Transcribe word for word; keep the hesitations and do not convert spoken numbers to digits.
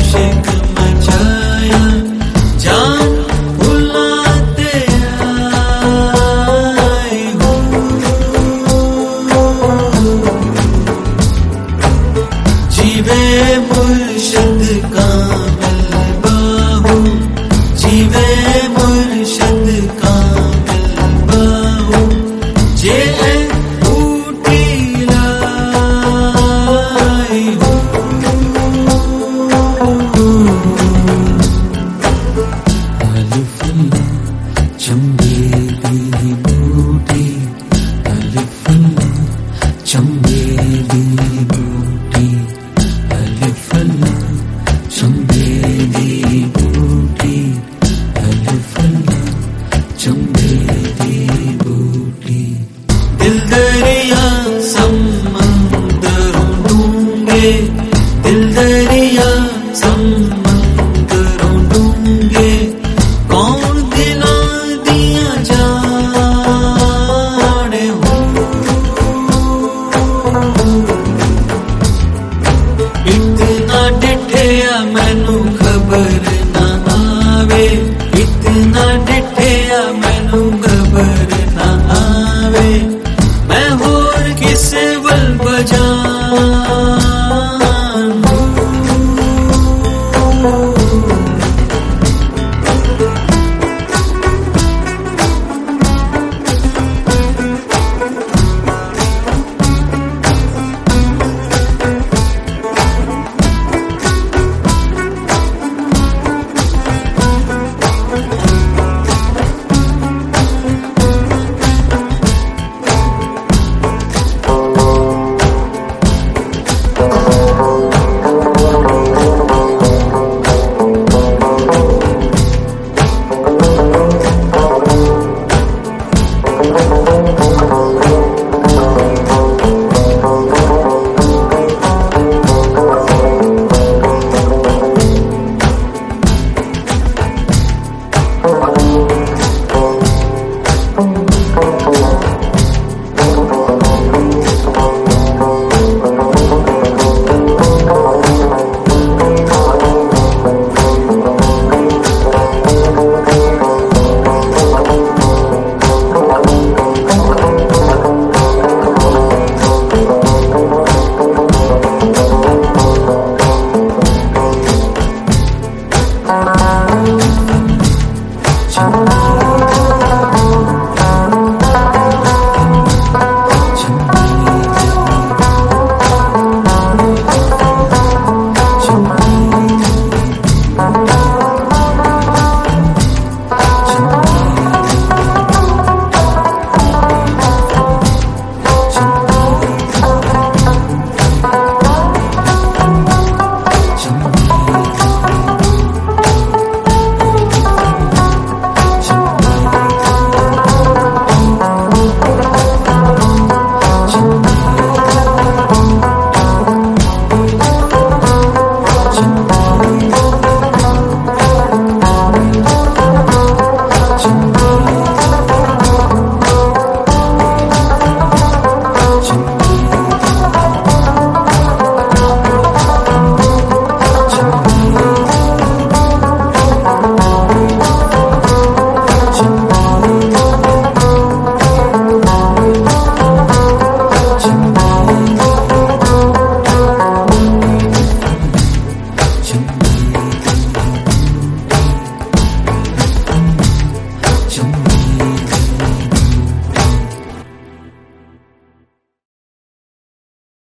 इश्क मचाया जान बुलाते आए हो। जीवे मुर्शिद कामिल बाहू, जीवे मुर्शिद कामिल बाहू, जे बूटी लाई हो। अलिफ चंबे दी बूटी, अलिफ चंबे दी बूटी, अलिफ चंबे दी बूटी, अलिफ चंबे दी बूटी। दिल दरिया समंदरों डूंगे, दिल दरिया समंदरों डूंगे, कौन दिला दिया जाने हो। इतना डिठिया मैनू खबर ना आवे, इतना डिठिया मैनू खबर ना आवे, मैं होर किसे वल बजाऊं।